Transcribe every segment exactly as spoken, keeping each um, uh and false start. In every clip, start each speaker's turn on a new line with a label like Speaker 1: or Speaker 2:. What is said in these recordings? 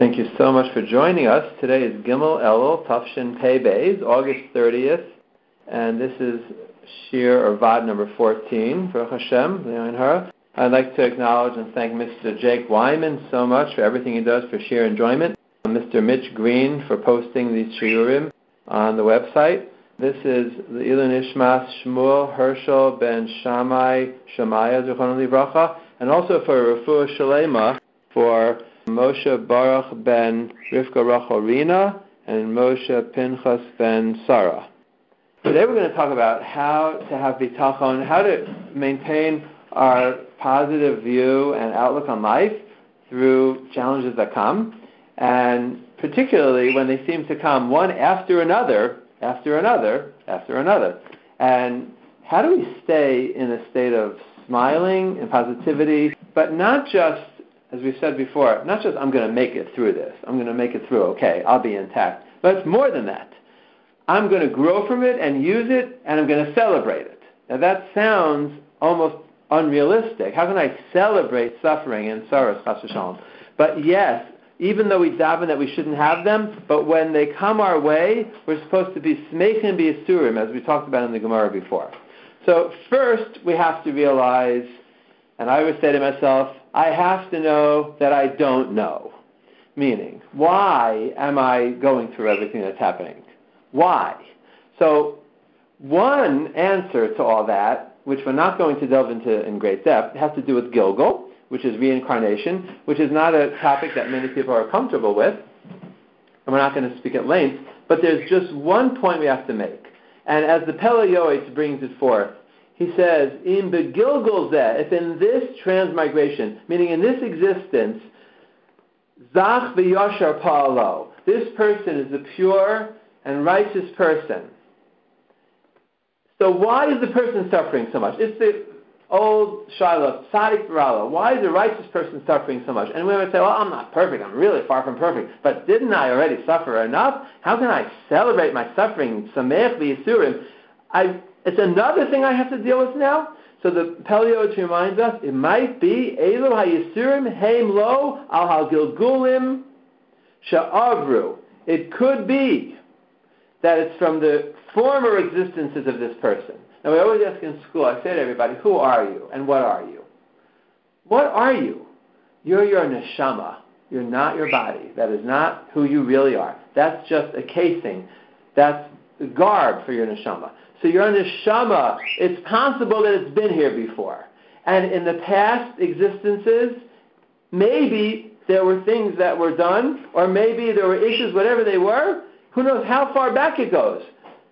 Speaker 1: Thank you so much for joining us. Today is Gimel Elul Tafshin Pei Beis, August thirtieth, and this is Shir or Vad number fourteen, Baruch Hashem, her. I'd like to acknowledge and thank Mister Jake Wyman so much for everything he does for sheer enjoyment, Mister Mitch Green for posting these shiurim on the website. This is the Ilun Ishmas Shmuel Herschel ben Shammai Shemaya Zichrono Livracha, and also for Refuah Shalema for Moshe Baruch ben Rivka Rachel Rina and Moshe Pinchas ben Sarah. Today we're going to talk about how to have bitachon, how to maintain our positive view and outlook on life through challenges that come, and particularly when they seem to come one after another, after another, after another. And how do we stay in a state of smiling and positivity, but not just, as we said before, not just I'm going to make it through this, I'm going to make it through, okay, I'll be intact. But it's more than that. I'm going to grow from it and use it, and I'm going to celebrate it. Now that sounds almost unrealistic. How can I celebrate suffering and sorrows, chas v'shalom? But yes, even though we daven that we shouldn't have them, but when they come our way, we're supposed to be smeichin b'yisurim, as we talked about in the Gemara before. So first, we have to realize, and I would say to myself, I have to know that I don't know. Meaning, why am I going through everything that's happening? Why? So, one answer to all that, which we're not going to delve into in great depth, has to do with Gilgul, which is reincarnation, which is not a topic that many people are comfortable with, and we're not going to speak at length, but there's just one point we have to make. And as the Pele Yoetz brings it forth, he says, "Im begilgul zeh," if in this transmigration, meaning in this existence, zach v'yashar pa'alo, this person is a pure and righteous person. So why is the person suffering so much? It's the old Shiloh, Tzadik Barala. Why is the righteous person suffering so much? And we would say, well, I'm not perfect. I'm really far from perfect. But didn't I already suffer enough? How can I celebrate my suffering? Sameach v'yisurim. I It's another thing I have to deal with now. So the Pele Yoetz reminds us, it might be Elu hayisurim heim lo al halgilgulim sha'avru. It could be that it's from the former existences of this person. Now we always ask in school, I say to everybody, who are you and what are you? What are you? You're your neshama. You're not your body. That is not who you really are. That's just a casing. That's the garb for your neshama. So your neshama, it's possible that it's been here before. And in the past existences, maybe there were things that were done, or maybe there were issues, whatever they were. Who knows how far back it goes?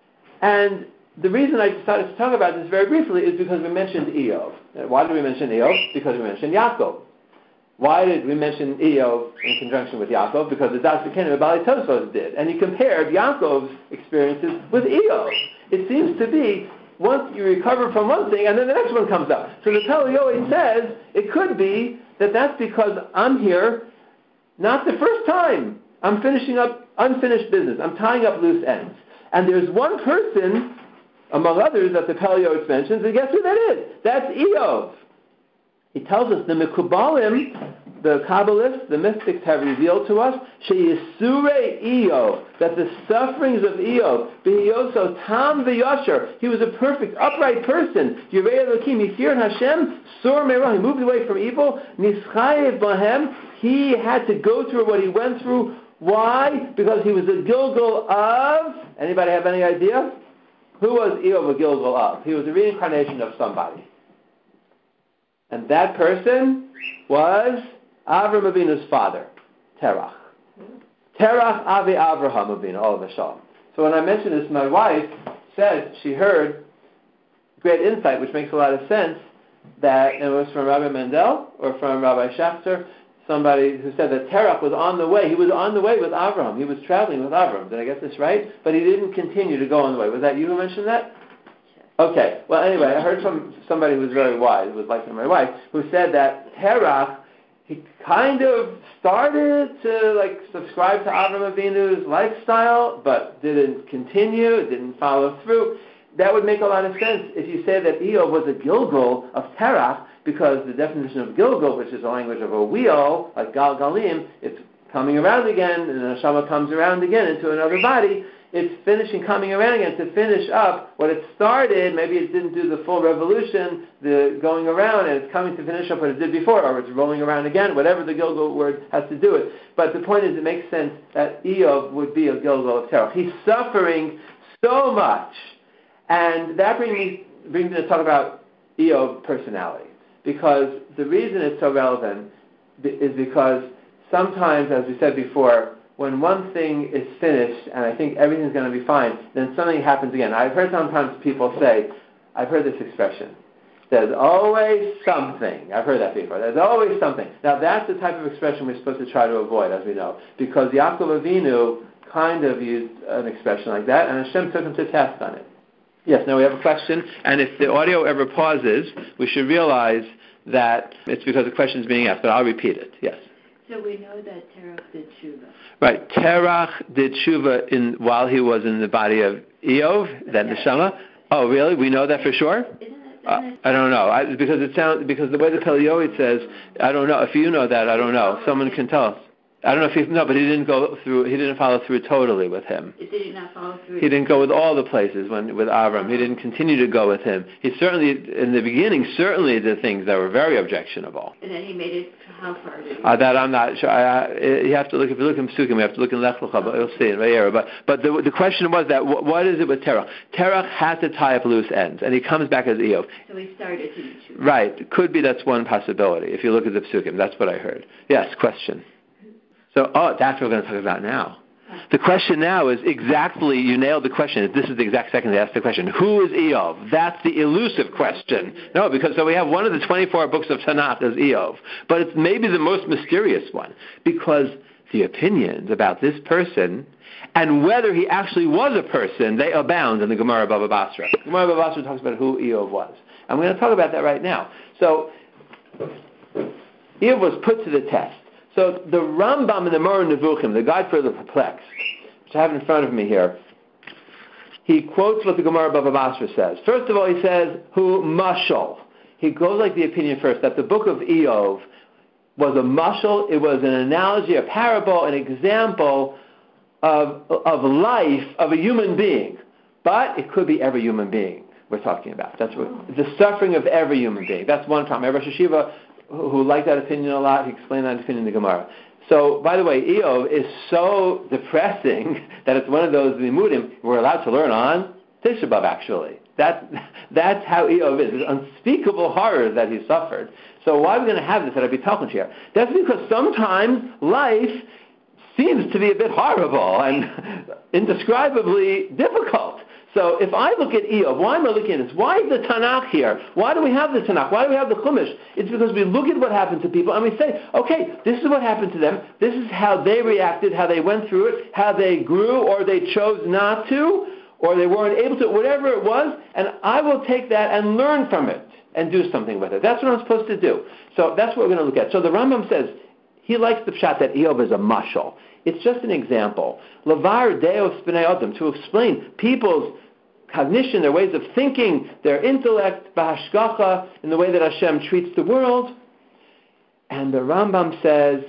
Speaker 1: And the reason I decided to talk about this very briefly is because we mentioned Eov. Why did we mention Eov? Because we mentioned Yaakov. Why did we mention Eov in conjunction with Yaakov? Because the Das V'Kenim of Bali Tosfos did. And he compared Yaakov's experiences with Eov. It seems to be, once you recover from one thing, and then the next one comes up. So the Pele Yoetz says, it could be that that's because I'm here, not the first time. I'm finishing up unfinished business. I'm tying up loose ends. And there's one person, among others, that the Pele Yoetz mentions, and guess who that is? That's Eov. He tells us the Mekubalim, the Kabbalists, the mystics have revealed to us, Sheyisure Eov, that the sufferings of Eov, B'hiyoso Tam V'yasher, he was a perfect, upright person. Yirei Elokim, he feared Hashem, Sur Meirah, he moved away from evil, Nischayev Bahem, he had to go through what he went through. Why? Because he was a Gilgul of, anybody have any idea? Who was Eov a Gilgul of? He was a reincarnation of somebody. And that person was Avram Avinu's father, Terach. Terach Avi Avraham Avinu, all of a shalom. So when I mentioned this, my wife said she heard great insight, which makes a lot of sense, that it was from Rabbi Mendel or from Rabbi Schachter, somebody who said that Terach was on the way. He was on the way with Avraham. He was traveling with Avraham. Did I get this right? But he didn't continue to go on the way. Was that you who mentioned that? Okay. Well, anyway, I heard from somebody who was very wise, who was like my wife, who said that Terach, he kind of started to like subscribe to Avraham Avinu's lifestyle, but didn't continue, didn't follow through. That would make a lot of sense if you say that Eov was a Gilgul of Terach, because the definition of Gilgul, which is a language of a wheel, like Gal Galim, it's coming around again, and the neshama comes around again into another body. It's finishing, coming around again to finish up what it started. Maybe it didn't do the full revolution, the going around, and it's coming to finish up what it did before, or it's rolling around again, whatever the Gilgal word has to do with. But the point is, it makes sense that Eov would be a Gilgal of Terach. He's suffering so much. And that brings me, brings me to talk about Eov personality. Because the reason it's so relevant is because sometimes, as we said before, when one thing is finished and I think everything's going to be fine, then something happens again. I've heard sometimes people say, I've heard this expression, there's always something. I've heard that before. There's always something. Now that's the type of expression we're supposed to try to avoid, as we know, because Yaakov Avinu kind of used an expression like that, and Hashem took him to task on it. Yes, now we have a question, and if the audio ever pauses, we should realize that it's because the question is being asked, but I'll repeat it. Yes.
Speaker 2: So we know that Terach did tshuva.
Speaker 1: Right, Terach did tshuva in, while he was in the body of Eov, that neshama. Oh, really? We know that for sure?
Speaker 2: Isn't it, isn't
Speaker 1: uh,
Speaker 2: it?
Speaker 1: I don't know, I, because it sounds because the way the Pele Yoetz says, I don't know. If you know that, I don't know. Someone can tell us. I don't know if he no, but he didn't go through. He didn't follow through totally with him.
Speaker 2: Did he not follow through?
Speaker 1: He didn't go with all the places when with Avram. He didn't continue to go with him. He certainly, in the beginning, certainly did things that were very objectionable.
Speaker 2: And then he made it. How far did he?
Speaker 1: Uh, that I'm not sure. I, I, you have to look. If you look in Psukim, you have to look in Lech Lecha, but you'll see it right. But but the the question was that what, what is it with Terach? Terach had to tie up loose ends, and he comes back as Eov.
Speaker 2: So he started to do tshuva.
Speaker 1: Right. Could be that's one possibility. If you look at the Psukim, that's what I heard. Yes. Question. So, oh, that's what we're going to talk about now. The question now is exactly, you nailed the question. This is the exact second they asked the question. Who is Eov? That's the elusive question. No, because so we have one of the twenty-four books of Tanakh as Eov, but it's maybe the most mysterious one, because the opinions about this person and whether he actually was a person, they abound in the Gemara Baba Basra. The Gemara Baba Basra talks about who Eov was. And we're going to talk about that right now. So, Eov was put to the test. So the Rambam in the Moreh Nevuchim, the Guide for the Perplexed, which I have in front of me here, he quotes what the Gemara Baba Basra says. First of all, he says, "Hu mashal." He goes like the opinion first that the book of Eov was a mashal. It was an analogy, a parable, an example of of life of a human being, but it could be every human being we're talking about. That's what, the suffering of every human being. That's one problem. Rosh Hashiva, who liked that opinion a lot, he explained that opinion in the Gemara. So, by the way, Eov is so depressing that it's one of those limudim we're allowed to learn on Tisha B'Av, actually. That, that's how Eov is. It's unspeakable horror that he suffered. So why are we going to have this at a B'Talcon here? That's because sometimes life seems to be a bit horrible and indescribably difficult. So if I look at Eov, why am I looking at this? Why is the Tanakh here? Why do we have the Tanakh? Why do we have the Chumash? It's because we look at what happened to people and we say, okay, this is what happened to them. This is how they reacted, how they went through it, how they grew or they chose not to, or they weren't able to, whatever it was, and I will take that and learn from it and do something with it. That's what I'm supposed to do. So that's what we're going to look at. So the Rambam says, he likes the pshat that Eov is a mashal. It's just an example. Lavar deos b'nei adam, to explain people's cognition, their ways of thinking, their intellect, b'hashgacha, in the way that Hashem treats the world. And the Rambam says,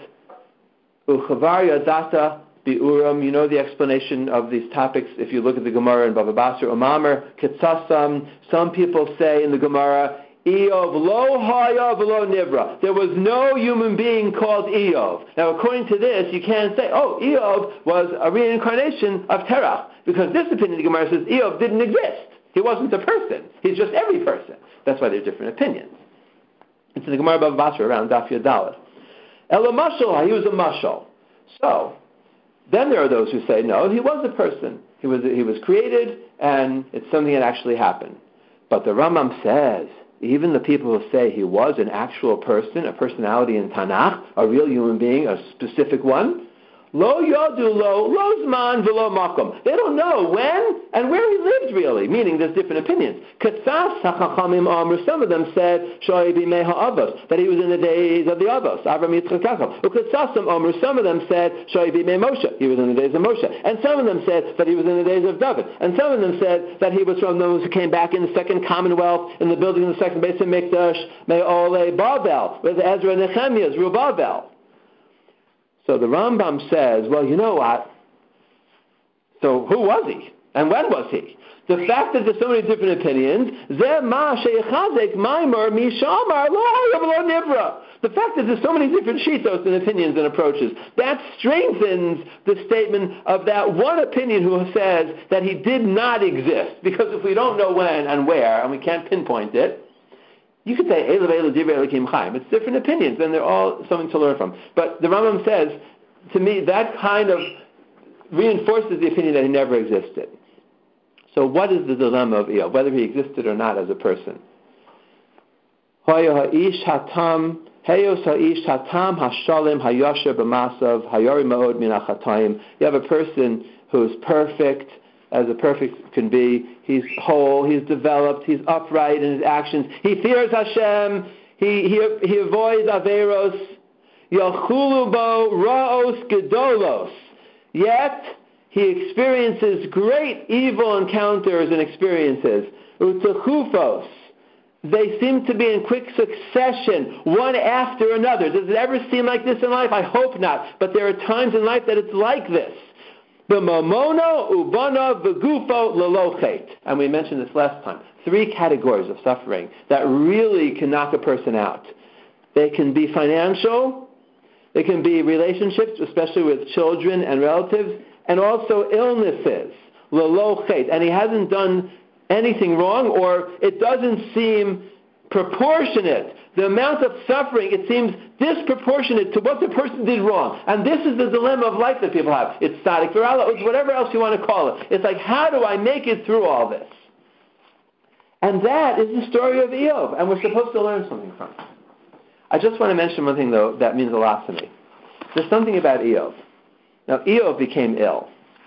Speaker 1: uchavar yadata bi'uram, you know the explanation of these topics if you look at the Gemara in Baba Basra, umamer, kitzasam, some people say in the Gemara, Eov lo haya v'lo nivra. There was no human being called Eov. Now, according to this, you can't say, oh, Eov was a reincarnation of Terach, because this opinion, the Gemara says, Eov didn't exist. He wasn't a person. He's just every person. That's why there's different opinions. It's in the Gemara Bava Basra around Daf Yadalet. Ela mashal, he was a mashal. So, then there are those who say, no, he was a person. He was he was created, and it's something that actually happened. But the Rambam says, even the people who say he was an actual person, a personality in Tanakh, a real human being, a specific one, lo yadu lo, lo zman v'lo makom. They don't know when and where he lived really, meaning there's different opinions. Katsas hachachamim amr, some of them said, shoy b'mei ha'avos, that he was in the days of the Avos, Avram Yitzchak Yaakov. Ukatsasam amr, some of them said, shoy b'mei Moshe, he was in the days of Moshe. And some of them said that he was in the days of David. And some of them said that he was from those who came back in the second Commonwealth, in the building of the second Beis HaMikdash, Me'olei Babel, with Ezra and Nehemiah, Zerubbabel. So the Rambam says, well, you know what? So who was he? And when was he? The fact that there's so many different opinions, the fact that there's so many different shitos and opinions and approaches, that strengthens the statement of that one opinion who says that he did not exist. Because if we don't know when and where, and we can't pinpoint it, you could say, it's different opinions, and they're all something to learn from. But the Rambam says, to me, that kind of reinforces the opinion that he never existed. So what is the dilemma of Eov, whether he existed or not as a person? You have a person who is perfect, as a perfect can be. He's whole, he's developed, he's upright in his actions. He fears Hashem, he, he, he avoids Averos, Yachulu bo Ra'os Gedolos. Yet, he experiences great evil encounters and experiences. Utachufos. They seem to be in quick succession, one after another. Does it ever seem like this in life? I hope not. But there are times in life that it's like this. B'mamono, ubana, v'gufo, lelochet. And we mentioned this last time. Three categories of suffering that really can knock a person out. They can be financial. They can be relationships, especially with children and relatives, and also illnesses, lelochet. And he hasn't done anything wrong, or it doesn't seem proportionate. The amount of suffering, it seems disproportionate to what the person did wrong. And this is the dilemma of life that people have. It's tzaddik v'rala, it's whatever else you want to call it. It's like, how do I make it through all this? And that is the story of Eov, and we're supposed to learn something from it. I just want to mention one thing, though, that means a lot to me. There's something about Eov. Now, Eov became ill.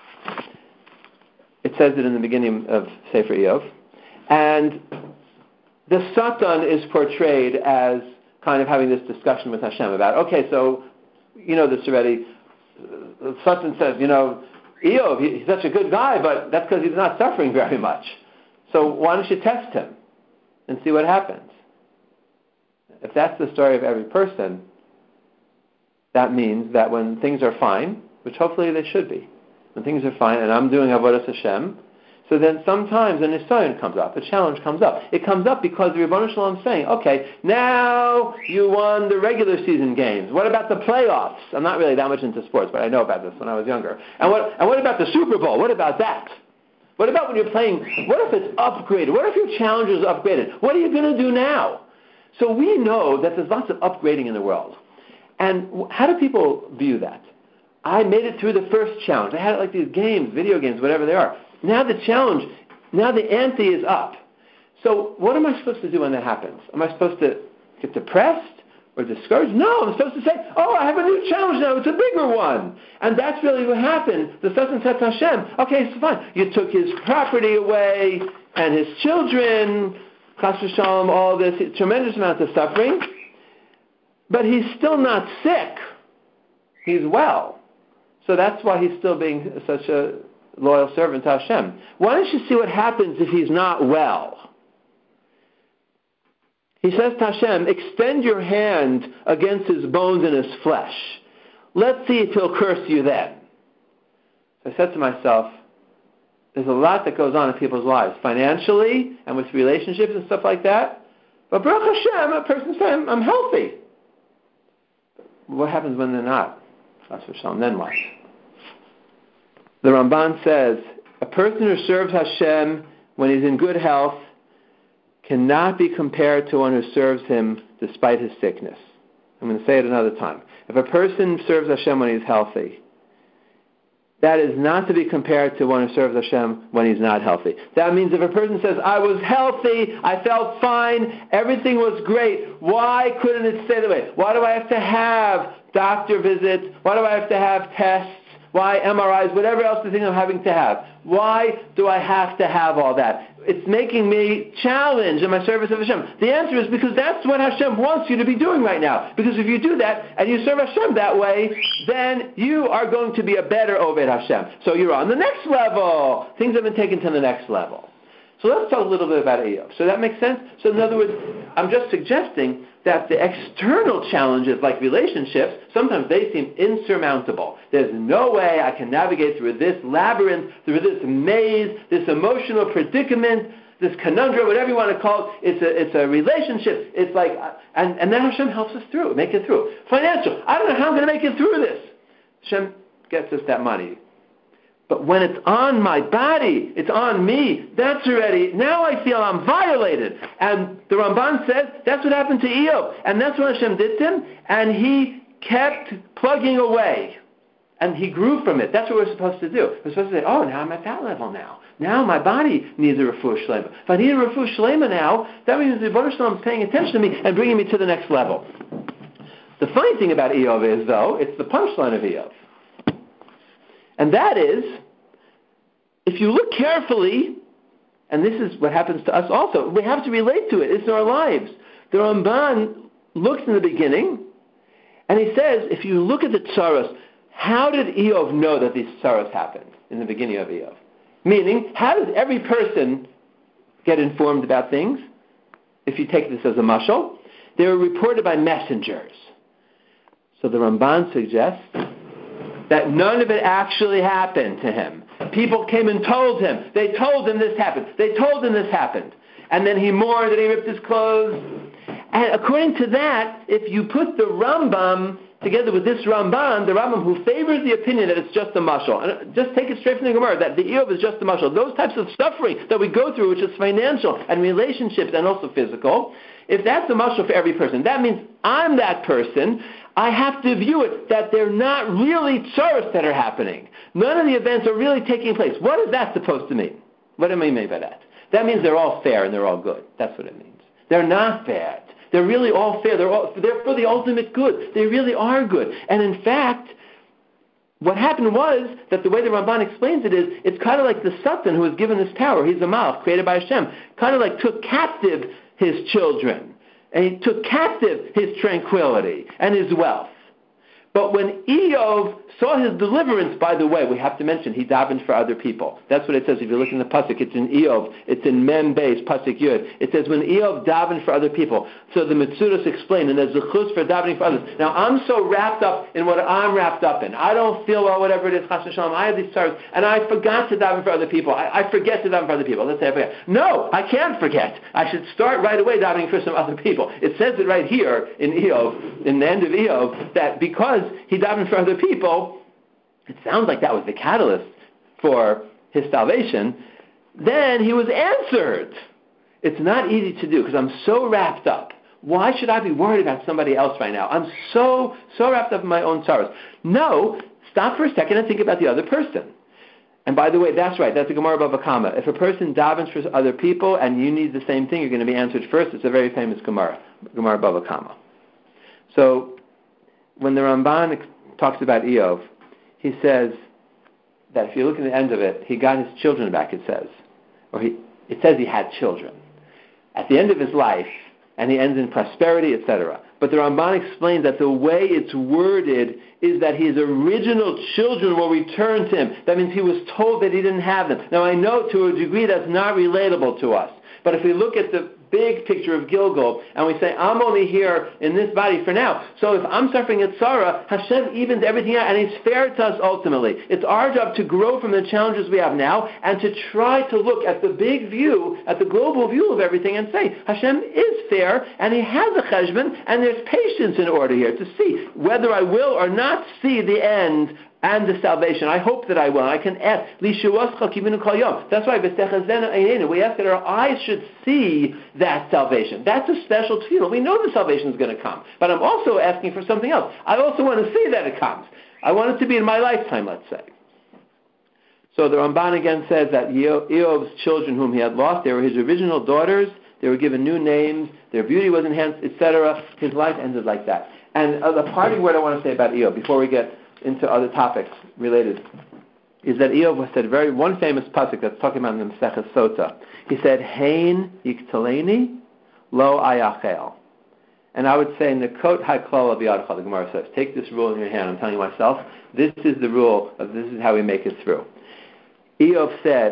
Speaker 1: It says it in the beginning of Sefer Eov. And the Satan is portrayed as kind of having this discussion with Hashem about, okay, so, you know this already. The Satan says, you know, Eov, he's such a good guy, but that's because he's not suffering very much. So why don't you test him and see what happens? If that's the story of every person, that means that when things are fine, which hopefully they should be, when things are fine and I'm doing Avodas Hashem, so then sometimes a nisayon comes up, a challenge comes up. It comes up because the Rebbeinu Shalom is saying, okay, now you won the regular season games. What about the playoffs? I'm not really that much into sports, but I know about this when I was younger. And what, and what about the Super Bowl? What about that? What about when you're playing, what if it's upgraded? What if your challenge is upgraded? What are you going to do now? So we know that there's lots of upgrading in the world. And how do people view that? I made it through the first challenge. I had like these games, video games, whatever they are. Now the challenge, now the ante is up. So what am I supposed to do when that happens? Am I supposed to get depressed or discouraged? No, I'm supposed to say, oh, I have a new challenge now. It's a bigger one. And that's really what happened. The Satan said to Hashem, okay, it's fine. You took his property away and his children, chas v'shalom, all this tremendous amount of suffering. But he's still not sick. He's well. So that's why he's still being such a loyal servant to Hashem. Why don't you see what happens if he's not well? He says to Hashem, extend your hand against his bones and his flesh. Let's see if he'll curse you then. So I said to myself, there's a lot that goes on in people's lives, financially and with relationships and stuff like that. But Baruch Hashem, a person says, I'm healthy. What happens when they're not? Then what? The Ramban says, a person who serves Hashem when he's in good health cannot be compared to one who serves him despite his sickness. I'm going to say it another time. If a person serves Hashem when he's healthy, that is not to be compared to one who serves Hashem when he's not healthy. That means if a person says, I was healthy, I felt fine, everything was great, why couldn't it stay that way? Why do I have to have doctor visits? Why do I have to have tests? Why M R Is? Whatever else the thing I'm having to have. Why do I have to have all that? It's making me challenge in my service of Hashem. The answer is because that's what Hashem wants you to be doing right now. Because if you do that and you serve Hashem that way, then you are going to be a better Oved Hashem. So you're on the next level. Things have been taken to the next level. So let's talk a little bit about Eov. So that makes sense? So in other words, I'm just suggesting that the external challenges like relationships, sometimes they seem insurmountable. There's no way I can navigate through this labyrinth, through this maze, this emotional predicament, this conundrum, whatever you want to call it. It's a, it's a relationship. It's like, and, and then Hashem helps us through, make it through. Financial, I don't know how I'm going to make it through this. Hashem gets us that money. But when it's on my body, it's on me, that's already, now I feel I'm violated. And the Ramban says that's what happened to Eov. And that's what Hashem did to him. And he kept plugging away. And he grew from it. That's what we're supposed to do. We're supposed to say, oh, now I'm at that level now. Now my body needs a refuah shlema. If I need a refuah shlema now, that means the Rebbeinu Shalom is paying attention to me and bringing me to the next level. The funny thing about Eov is, though, it's the punchline of Eov. And that is, if you look carefully, and this is what happens to us also, we have to relate to it. It's in our lives. The Ramban looks in the beginning, and he says, if you look at the tsaros, how did Eov know that these tsaros happened in the beginning of Eov? Meaning, how does every person get informed about things? If you take this as a mashal, they were reported by messengers. So the Ramban suggests that none of it actually happened to him. People came and told him. They told him this happened. They told him this happened. And then he mourned and he ripped his clothes. And according to that, if you put the Rambam together with this Ramban, the Rambam who favors the opinion that it's just a mashal, and just take it straight from the Gemara, that the Eov is just a mashal, those types of suffering that we go through, which is financial and relationships and also physical, if that's a mashal for every person, that means I'm that person. I have to view it that they're not really tsaros that are happening. None of the events are really taking place. What is that supposed to mean? What do I mean by that? That means they're all fair and they're all good. That's what it means. They're not bad. They're really all fair. They're, all, they're for the ultimate good. They really are good. And in fact, what happened was that the way the Ramban explains it is, it's kind of like the Satan who was given this power. He's a Malach, created by Hashem. Kind of like took captive his children. And he took captive his tranquility and his wealth. But when Eov saw his deliverance, by the way, we have to mention, he davened for other people. That's what it says. If you look in the Pasuk, it's in Eov. It's in Mem Beis, Pasuk Yud. It says, when Eov davened for other people. So the Metzudos explain, and there's a chus for davening for others. Now, I'm so wrapped up in what I'm wrapped up in. I don't feel well, whatever it is, chas v'shalom. I have these sorrows, and I forgot to daven for other people. I, I forget to daven for other people. Let's say I forget. No, I can't forget. I should start right away davening for some other people. It says it right here in Eov, in the end of Eov, that because he davened for other people, it sounds like that was the catalyst for his salvation, then he was answered. It's not easy to do because I'm so wrapped up. Why should I be worried about somebody else right now? I'm so, so wrapped up in my own sorrows. No, stop for a second and think about the other person. And by the way, that's right, that's a Gemara Bava Kama. If a person davens for other people and you need the same thing, you're going to be answered first. It's a very famous Gemara, Gemara Bava Kama. So, when the Ramban talks about Eov, he says that if you look at the end of it, he got his children back, it says. Or he, it says he had children. At the end of his life, and he ends in prosperity, et cetera. But the Ramban explains that the way it's worded is that his original children will return to him. That means he was told that he didn't have them. Now I know to a degree that's not relatable to us. But if we look at the big picture of Gilgal, and we say, I'm only here in this body for now. So if I'm suffering at Sarah, Hashem evens everything out, and He's fair to us ultimately. It's our job to grow from the challenges we have now, and to try to look at the big view, at the global view of everything, and say, Hashem is fair, and He has a cheshbon, and there's patience in order here to see whether I will or not see the end and the salvation. I hope that I will. I can ask. That's why we ask that our eyes should see that salvation. That's a special tefillah. We know the salvation is going to come. But I'm also asking for something else. I also want to see that it comes. I want it to be in my lifetime, let's say. So the Ramban again says that Eov's children whom he had lost, they were his original daughters. They were given new names. Their beauty was enhanced, et cetera. His life ended like that. And uh, the parting word I want to say about Eov, before we get into other topics related, is that Eov said very one famous pasuk that's talking about in the Maseches Sota. He said, "Hein yiktaleni lo ayachel," and I would say, "Nekot haklal b'yadcha." The Gemara says, "Take this rule in your hand." I'm telling myself, this is the rule of this is how we make it through. Eov said,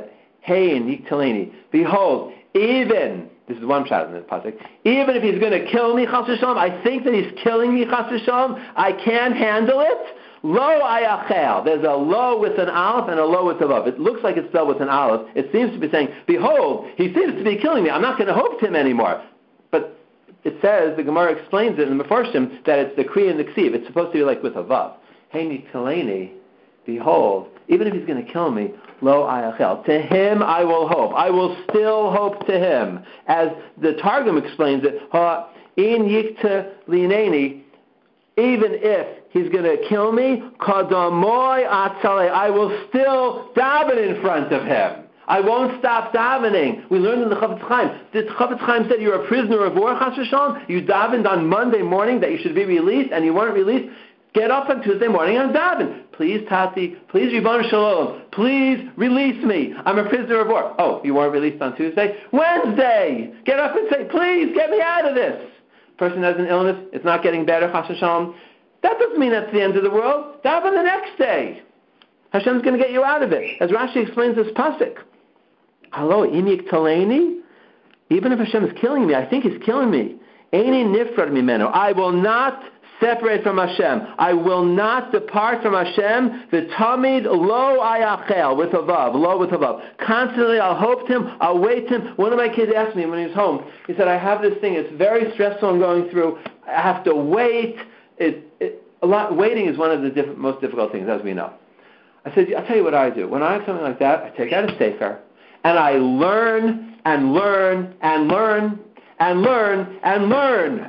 Speaker 1: Hey, Niktaleni, behold, even, this is one shot in the pasuk, even if he's going to kill me, chas v'shalom, I think that he's killing me, chas v'shalom, I can't handle it. Lo ayachel. There's a lo with an aleph and a lo with a vav. It looks like it's spelled with an aleph. It seems to be saying, behold, he seems to be killing me. I'm not going to hope to him anymore. But it says, the Gemara explains it in the Mefarshim, that it's the kri and the ksiv. It's supposed to be like with a vav. Hey nitaleni, behold, even if he's going to kill me, lo ayachel. To him I will hope. I will still hope to him. As the Targum explains it, ha in yikta lineni, even if he's going to kill me, kadamoy atzale, I will still daven in front of him. I won't stop davening. We learned in the Chafetz Chaim. The Chafetz Chaim said you're a prisoner of war, chas v'shalom. You davened on Monday morning that you should be released, and you weren't released. Get up on Tuesday morning and daven. Please, Tati, please, Ribbon Shalom, please release me. I'm a prisoner of war. Oh, you weren't released on Tuesday? Wednesday! Get up and say, please, get me out of this. Person has an illness, it's not getting better, chas v'shalom. That doesn't mean that's the end of the world. Daven the next day. Hashem's going to get you out of it. As Rashi explains this pasuk. Hello, inik taleni. Even if Hashem is killing me, I think He's killing me. Eini nifrad mimeno. I will not separate from Hashem. I will not depart from Hashem. V'tamid lo ayachel, with a vav, lo with a vav. Constantly, I'll hope to Him. I'll wait to Him. One of my kids asked me when he was home. He said, "I have this thing. It's very stressful. I'm going through. I have to wait." It, it, a lot, waiting is one of the diff- most difficult things, as we know. I said, I'll tell you what I do. When I have something like that, I take out a sefer, and I learn, and learn, and learn, and learn, and learn.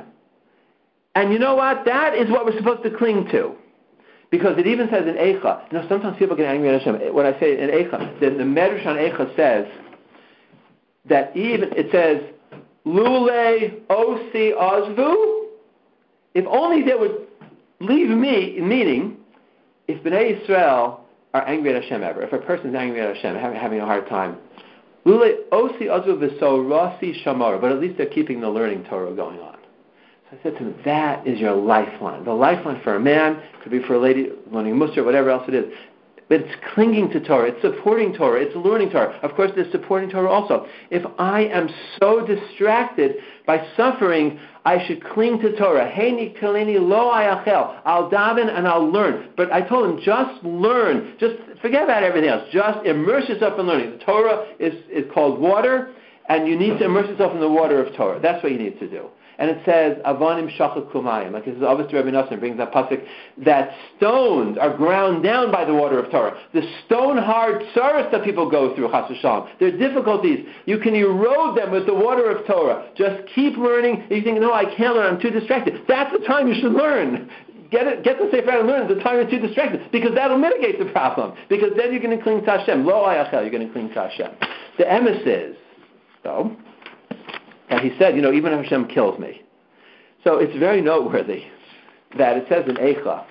Speaker 1: And you know what? That is what we're supposed to cling to. Because it even says in Eicha, you know, sometimes people get angry at Hashem. When I say in Eicha, then the Medrash on Eicha says that even, it says, Lule osi azvu, if only they would leave me, meaning, if Bnei Yisrael are angry at Hashem ever, if a person is angry at Hashem, having, having a hard time, Lule osi azu v'sorasi shamar, but at least they're keeping the learning Torah going on. So I said to him, that is your lifeline. The lifeline for a man, could be for a lady learning Musar, whatever else it is. But it's clinging to Torah, it's supporting Torah, it's learning Torah. Of course, there's supporting Torah also. If I am so distracted by suffering, I should cling to Torah. Hey nikaleni lo ayachel. I'll daven and I'll learn. But I told him, just learn. Just forget about everything else. Just immerse yourself in learning. The Torah is, is called water, and you need to immerse yourself in the water of Torah. That's what you need to do. And it says, Avanim shachak kumayim. Like this is obviously Rabbi Nassim brings that pasuk, that stones are ground down by the water of Torah. The stone-hard tsaros that people go through, chas v'shalom, their difficulties, you can erode them with the water of Torah. Just keep learning. You think, no, I can't learn, I'm too distracted. That's the time you should learn. Get it, get the Sefer out and learn at the time you're too distracted, because that'll mitigate the problem. Because then you're going to cling to Hashem. Lo ayachel, you're going to cling to Hashem. The emes is, though, and he said, you know, even if Hashem kills me. So it's very noteworthy that it says in Eicha,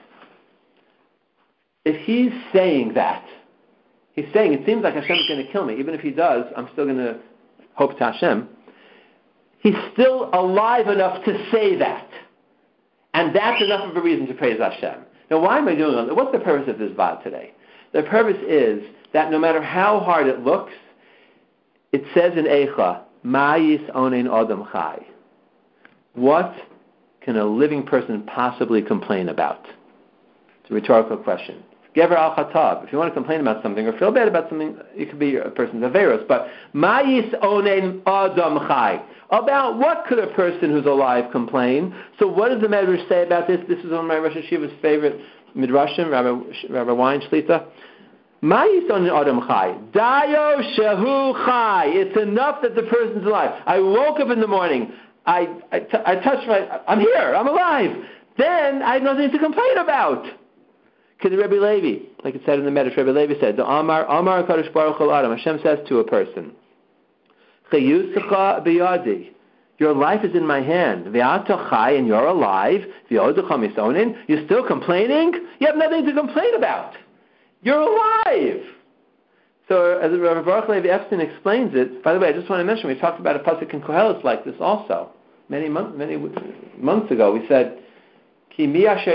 Speaker 1: if he's saying that, he's saying, it seems like Hashem's going to kill me. Even if he does, I'm still going to hope to Hashem. He's still alive enough to say that. And that's enough of a reason to praise Hashem. Now, why am I doing all that? What's the purpose of this Vod today? The purpose is that no matter how hard it looks, it says in Eicha, Ma'is onein adam chai. What can a living person possibly complain about? It's a rhetorical question. Gever al chatav. If you want to complain about something or feel bad about something, it could be a person's averos. But Ma'is onein adam chai. About what could a person who's alive complain? So what does the Medrash say about this? This is one of my Rosh Hashiva's favorite midrashim, Rabbi, Rabbi Wein Shlita. Ma'is onein adam chai. Dayo shehu chai. It's enough that the person's alive. I woke up in the morning. I, I, t- I touched my... I'm here. I'm alive. Then I have nothing to complain about. Because Rabbi Levi, like it said in the Medrash, Rabbi Levi said, the Amar Amar Kadosh Baruch Hu Adam. Hashem says to a person, Chayusecha biyadi. Your life is in my hand. V'ata chai, and you're alive. V'yodecha misonin. You're still complaining? You have nothing to complain about. You're alive. So, as Rabbi Baruch Levi Epstein explains it, by the way, I just want to mention, we talked about a pasuk in Koheles like this also. Many months, many months ago, we said, Because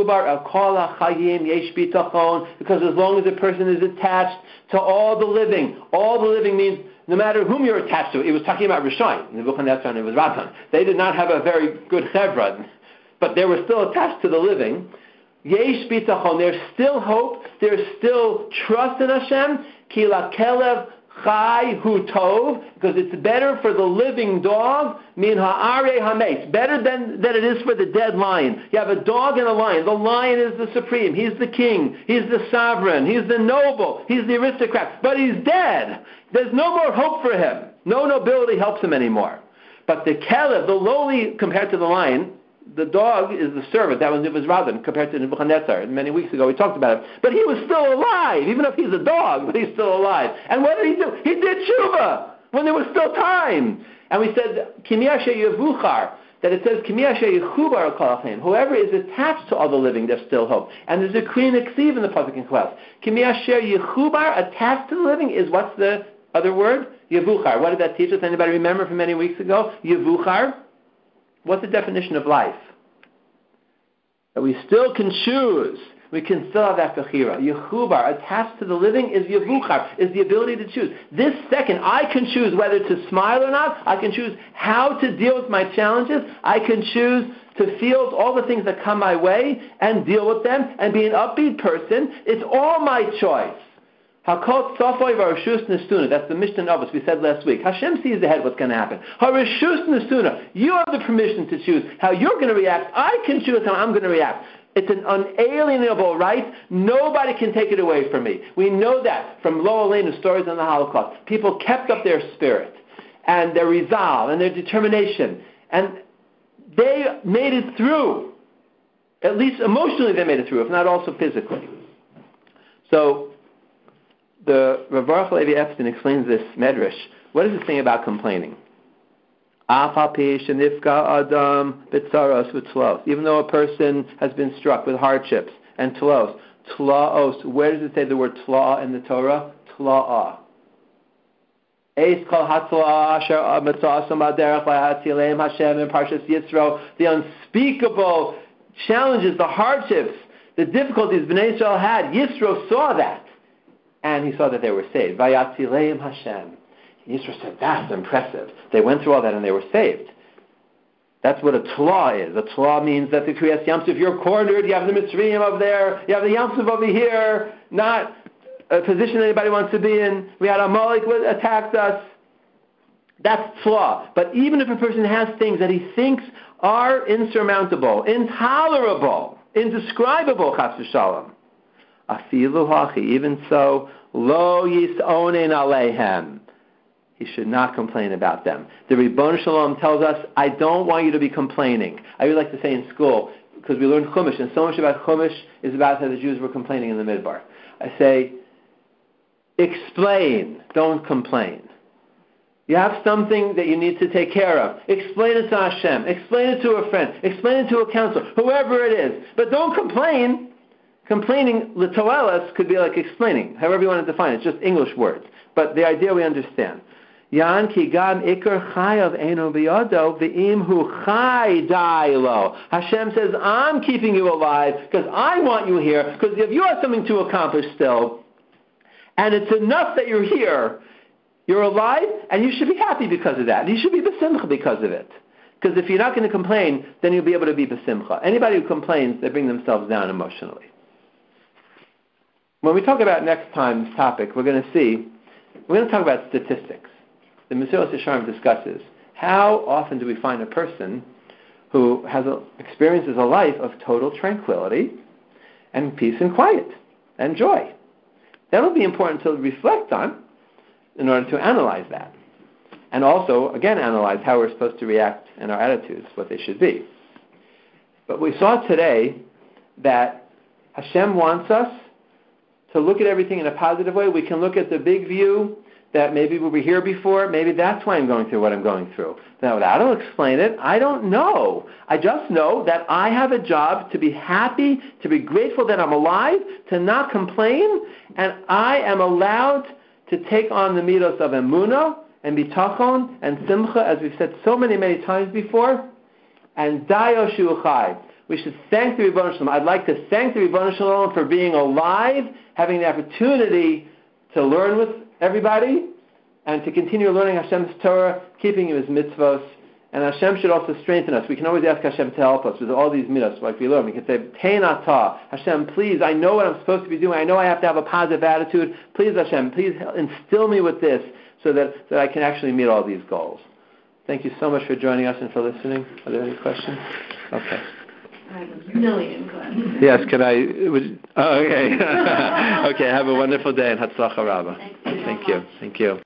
Speaker 1: as long as a person is attached to all the living, all the living means no matter whom you're attached to. It was talking about Rishon, Nebuchadnezzar, and it was Ratan. They did not have a very good chevra, but they were still attached to the living. Yesh bitachon, there's still hope, there's still trust in Hashem. Ki lakelev chai hu tov, because it's better for the living dog, min ha'arei hametz, better than, than it is for the dead lion. You have a dog and a lion. The lion is the supreme. He's the king. He's the sovereign. He's the noble. He's the aristocrat. But he's dead. There's no more hope for him. No nobility helps him anymore. But the kelev, the lowly, compared to the lion, the dog is the servant. That was it was Radon compared to Nebuchadnezzar. Many weeks ago we talked about it. But he was still alive, even if he's a dog, but he's still alive. And what did he do? He did tshuva when there was still time. And we said, Kimiyashe Yevuchar, that it says, Kimiyashe Yechubar Kalachem. Whoever is attached to all the living, there's still hope. And there's a Kriyan Eksiv in the Pasuk in Koheles. Kimiyashe Yechubar, attached to the living, is what's the other word? Yevuchar. What did that teach us? Anybody remember from many weeks ago? Yevuchar. What's the definition of life? That we still can choose. We can still have that bechira. Yechubar, attached to the living, is yevuchar, is the ability to choose. This second, I can choose whether to smile or not. I can choose how to deal with my challenges. I can choose to feel all the things that come my way and deal with them and be an upbeat person. It's all my choice. Hakol Tzofoy Varashus Nestuna. That's the Mishnah of us we said last week. Hashem sees ahead what's going to happen. Harashus Nestuna. You have the permission to choose how you're going to react. I can choose how I'm going to react. It's an unalienable right. Nobody can take it away from me. We know that from Lo Aleinu stories on the Holocaust. People kept up their spirit and their resolve and their determination. And they made it through. At least emotionally they made it through, if not also physically. So, the Rav Baruch Levi Epstein explains this medrash. What is it saying about complaining? Even though a person has been struck with hardships and tlos, tlaos. Where does it say the word tla in the Torah? Tla'ah. The unspeakable challenges, the hardships, the difficulties Bnei Israel had. Yisro saw that. And he saw that they were saved. Vayatzileim Hashem. Yisro said, that's impressive. They went through all that and they were saved. That's what a tla is. A tla means that the Kriyas Yamsuf, you're cornered, you have the Mitzrayim over there, you have the Yamsuf over here, not a position anybody wants to be in. We had Amalek attacked us. That's tla. But even if a person has things that he thinks are insurmountable, intolerable, indescribable, chas v'shalom, Afilu hachi, even so, lo yisonen aleihem. He should not complain about them. The Ribbon Shalom tells us, I don't want you to be complaining. I would like to say in school, because we learned Chumash, and so much about Chumash is about how the Jews were complaining in the Midbar. I say, explain, don't complain. You have something that you need to take care of. Explain it to Hashem. Explain it to a friend. Explain it to a counselor, whoever it is. But don't complain. Complaining, litoelas, could be like explaining, however you want to define it. It's just English words. But the idea we understand. Yan ki gam ikar chayav eno biyado v'im hu chay dailo. Hashem says, I'm keeping you alive because I want you here, because if you have something to accomplish still, and it's enough that you're here, you're alive, and you should be happy because of that. You should be besimcha because of it. Because if you're not going to complain, then you'll be able to be besimcha. Anybody who complains, they bring themselves down emotionally. When we talk about next time's topic, we're going to see, we're going to talk about statistics. The Mesilas Yesharim discusses how often do we find a person who has a, experiences a life of total tranquility and peace and quiet and joy. That'll be important to reflect on in order to analyze that. And also, again, analyze how we're supposed to react in our attitudes, what they should be. But we saw today that Hashem wants us to look at everything in a positive way. We can look at the big view that maybe we were here before. Maybe that's why I'm going through what I'm going through. Now, that'll explain it. I don't know. I just know that I have a job to be happy, to be grateful that I'm alive, to not complain, and I am allowed to take on the midos of emunah and bitachon and simcha, as we've said so many, many times before, and dayo shu'chai. we should thank the Ribbono Shel Olam. I'd like to thank the Ribbono Shel Olam for being alive, having the opportunity to learn with everybody, and to continue learning Hashem's Torah, keeping His mitzvos. And Hashem should also strengthen us. We can always ask Hashem to help us with all these mitzvos, like we learn. We can say, Tein atah, Hashem, please, I know what I'm supposed to be doing. I know I have to have a positive attitude. Please, Hashem, please instill me with this so that, that I can actually meet all these goals. Thank you so much for joining us and for listening. Are there any questions? Okay.
Speaker 2: I have a million questions.
Speaker 1: Yes, can I? Would, oh, okay. Okay, have a wonderful day and Hatzlacha Rabbah.
Speaker 2: Thank you.
Speaker 1: Thank you. Thank you.